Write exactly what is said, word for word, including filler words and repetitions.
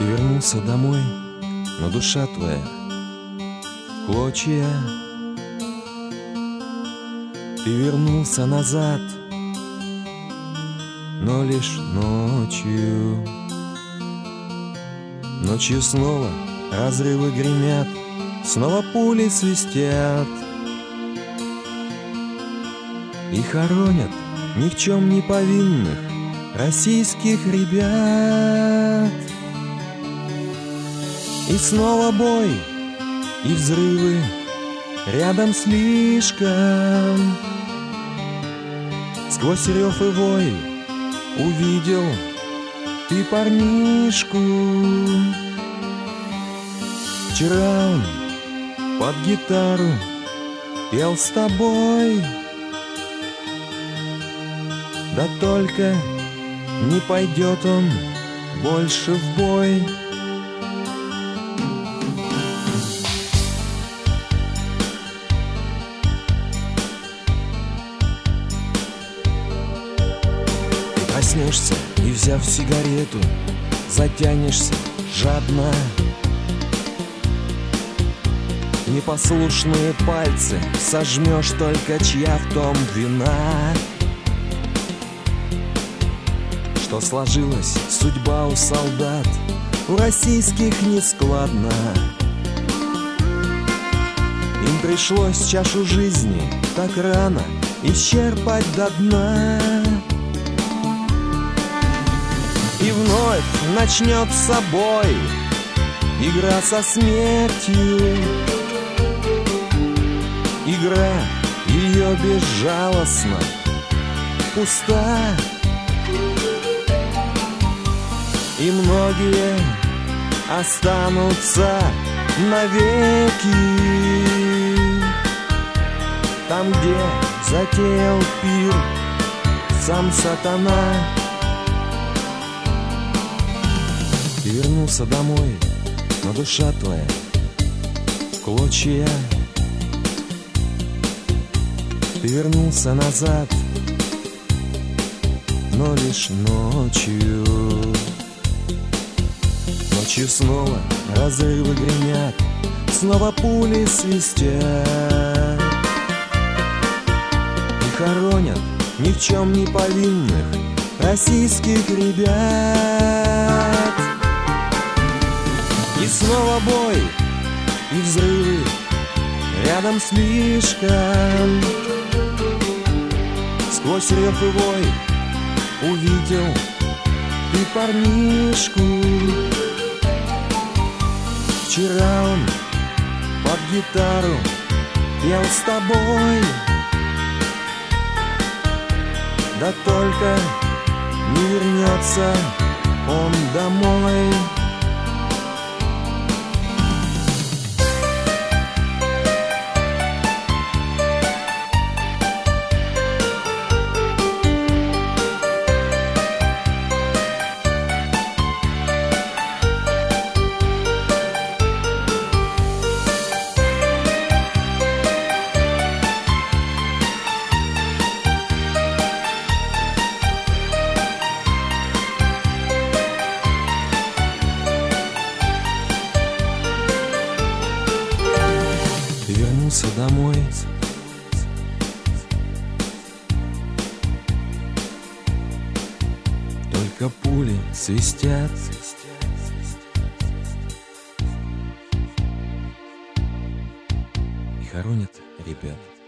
Ты вернулся домой, но душа твоя в клочья. Ты вернулся назад, но лишь ночью. Ночью снова разрывы гремят, снова пули свистят и хоронят ни в чем не повинных российских ребят. И снова бой, и взрывы рядом слишком. Сквозь рев и вой увидел ты парнишку. Вчера он под гитару пел с тобой, да только не пойдет он больше в бой. Проснешься и, взяв сигарету, затянешься жадно. Непослушные пальцы сожмешь, только чья в том вина. Что сложилась судьба у солдат, у российских нескладно. Им пришлось чашу жизни так рано исчерпать до дна. И вновь начнется бой, игра со смертью. Игра ее безжалостно пуста. И многие останутся навеки там, где затеял пир сам сатана. Ты вернулся домой, но душа твоя в клочья. Ты вернулся назад, но лишь ночью. Ночью снова разрывы гремят, снова пули свистят и хоронят ни в чем не повинных российских ребят. И снова бой, и взрывы рядом слишком. Сквозь рев и вой увидел ты парнишку. Вчера он под гитару пел с тобой, да только не вернется он домой. Ты вернулся домой, только пули свистят и хоронят ребят.